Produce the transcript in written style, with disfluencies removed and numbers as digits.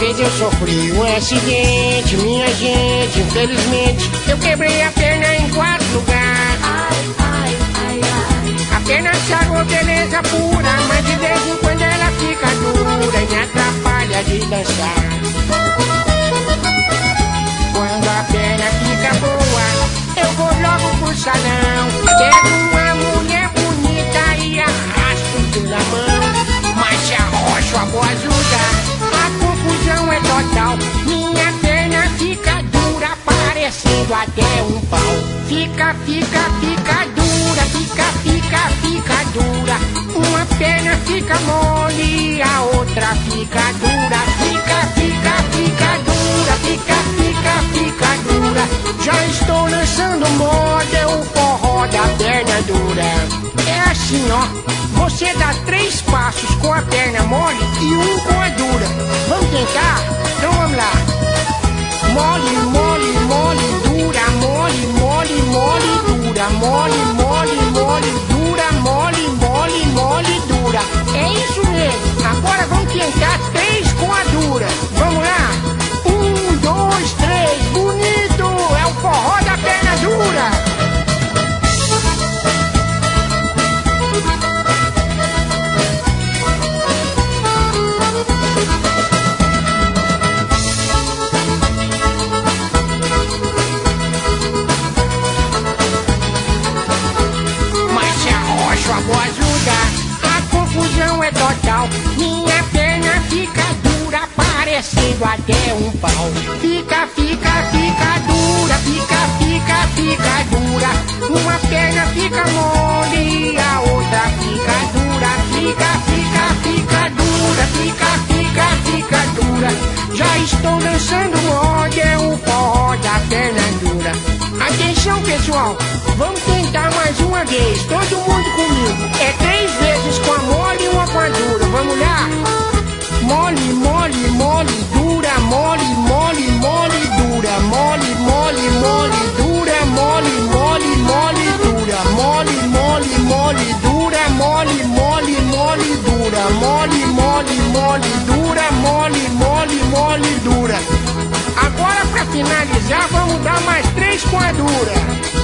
vez eu sofri um acidente, minha gente, infelizmente eu quebrei a perna em 4 lugares. A perna sagrou beleza pura, mas de vez em quando ela fica dura e me atrapalha de dançar. Quando a perna fica boa, eu vou logo pro salão, pego uma mulher bonita e arrasto pela mão. Mas se arrocho a boa ajuda, a confusão é total. Minha perna fica dura, parecendo até um pau. Fica dura, fica dura. Uma perna fica mole, a outra fica dura. Fica dura. Já estou lançando moda, o forró da perna dura. É assim, ó, você dá 3 passos com a perna mole e 1 com a dura. Vamos tentar? Então vamos lá. Mole, dura, mole, dura, mole, dura. É isso mesmo. Agora vamos tentar 3 com a dura. Vamos lá? 1, 2, 3, bonito! É o forró da perna dura. A boa ajuda, a confusão é total. Minha perna fica dura, parecendo até um pau. Fica dura. Uma perna fica mole, a outra fica dura. Fica dura. Já estou dançando moda, é o forró da perna dura. Atenção, pessoal, vamos tentar mais uma vez, todo mundo comigo. É 3 vezes com a mole e 1 com a dura. Vamos lá? Mole, dura, mole, dura, mole, dura, mole, dura, mole, dura, mole, dura, mole, dura. Agora, pra finalizar, vamos dar mais 3 com a dura.